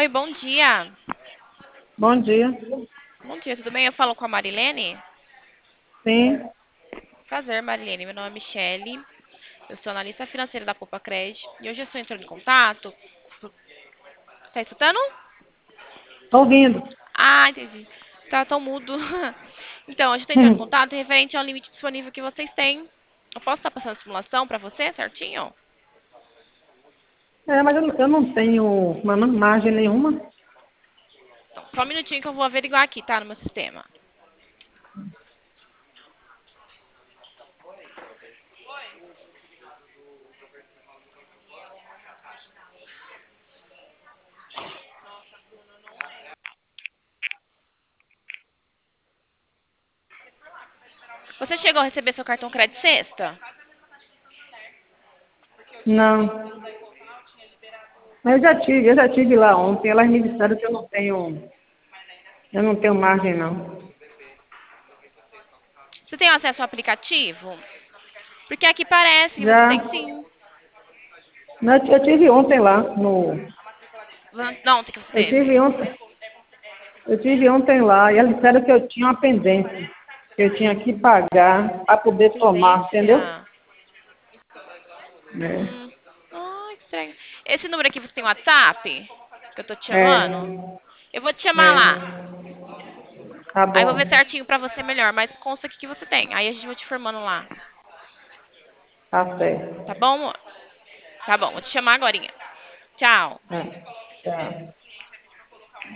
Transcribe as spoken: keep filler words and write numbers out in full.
Oi, bom dia. Bom dia. Bom dia, tudo bem? Eu falo com a Marilene. Sim. Prazer, Marilene. Meu nome é Michele. Eu sou analista financeira da Poupa Cred. E hoje eu estou entrando em contato. Tá escutando? Tô ouvindo. Ah, entendi. Tá tão mudo. Então, hoje eu estou entrando em contato referente ao limite disponível que vocês têm. Eu posso estar passando a simulação para você, certinho? É, mas eu, não- eu não tenho uma margem nenhuma. Então, só um minutinho que eu vou averiguar aqui, tá? No meu sistema. Você chegou a receber seu cartão crédito sexta? Não. Mas eu já tive, eu já tive lá ontem. Elas me disseram que eu não tenho, eu não tenho margem não. Você tem acesso ao aplicativo? Porque aqui parece que você Já. tem sim. Mas eu tive ontem lá no. Não, tem que você Eu teve. tive ontem. Eu tive ontem lá e elas disseram que eu tinha uma pendência. Que eu tinha que pagar para poder tomar, entendeu? Pendência? É. Hum. Ah, que estranho. Esse número aqui você tem WhatsApp? Que eu tô te chamando? É. Eu vou te chamar lá. É. Tá Aí eu vou ver bom. certinho pra você melhor, mas consta aqui que você tem. Aí a gente vai te formando lá. Tá certo. Tá bom? Tá bom, vou te chamar agorinha. Tchau. É. Tá.